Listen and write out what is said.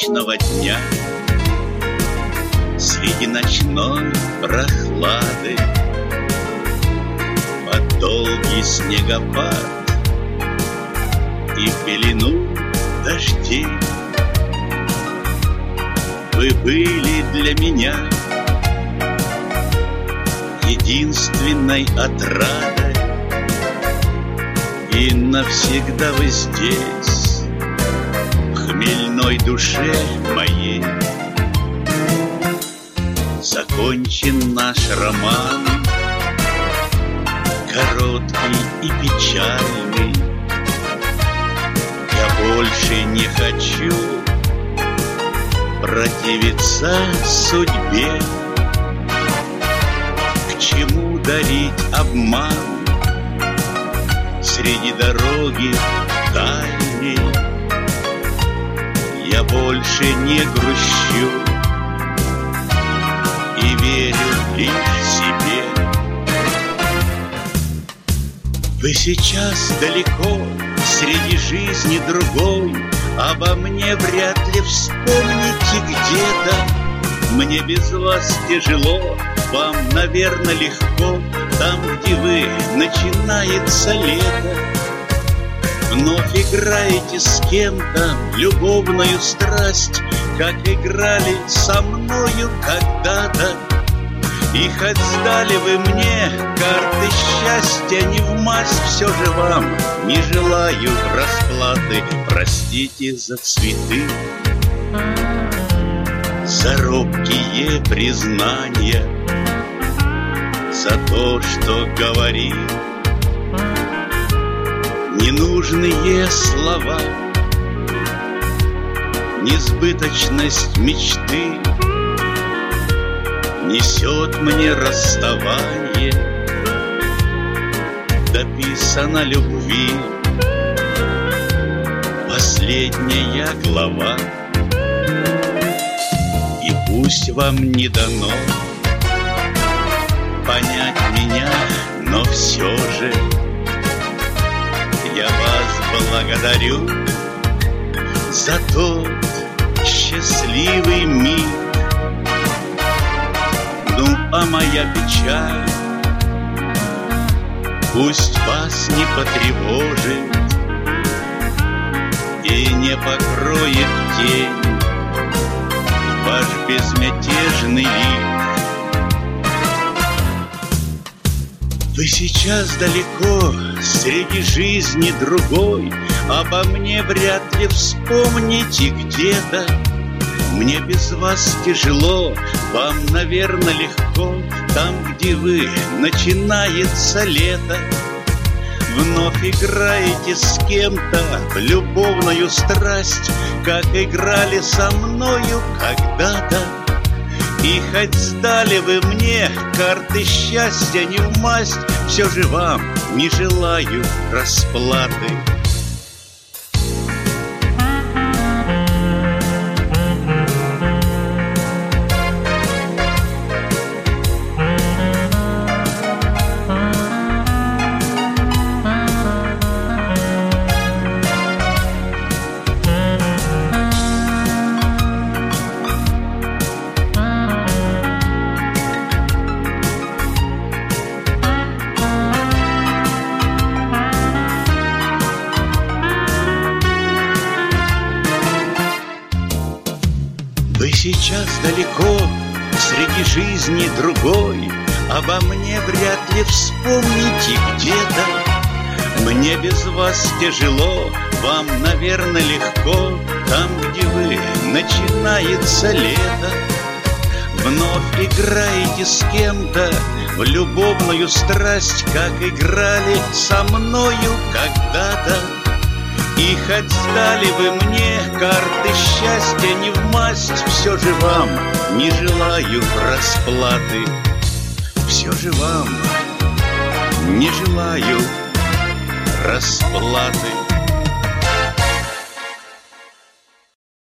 солнечного дня, среди ночной прохлады, под долгий снегопад и пелену дождей вы были для меня единственной отрадой, и навсегда вы здесь, в хмельной душе моей. Закончен наш роман, короткий и печальный. Я больше не хочу противиться судьбе. К чему дарить обман среди дороги дальней? Я больше не грущу и верю лишь себе. Вы сейчас далеко, среди жизни другой, обо мне вряд ли вспомните где-то. Мне без вас тяжело, вам, наверное, легко. Там, где вы, начинается лето. Вновь играете с кем-то любовную страсть, как играли со мною когда-то. И хоть сдали вы мне карты счастья не в масть, все же вам не желаю расплаты. Простите за цветы, за робкие признания, за то, что говорил ненужные слова, несбыточность мечты несет мне расставание. Дописана любви последняя глава, и пусть вам не дано понять меня, но все же я вас благодарю за тот счастливый миг. Ну, а моя печаль пусть вас не потревожит и не покроет тень ваш безмятежный лик. Вы сейчас далеко, среди жизни другой, обо мне вряд ли вспомните где-то. Мне без вас тяжело, вам, наверное, легко. Там, где вы, начинается лето. Вновь играете с кем-то в любовную страсть, как играли со мною когда-то. И хоть сдали вы мне карты счастья не в масть, все же вам не желаю расплаты. Вы сейчас далеко, среди жизни другой, обо мне вряд ли вспомните где-то. Мне без вас тяжело, вам, наверное, легко. Там, где вы, начинается лето. Вновь играете с кем-то в любовную страсть, как играли со мною когда-то. И хоть сдали вы мне карты счастья не в масть, все же вам не желаю расплаты. Все же вам не желаю расплаты.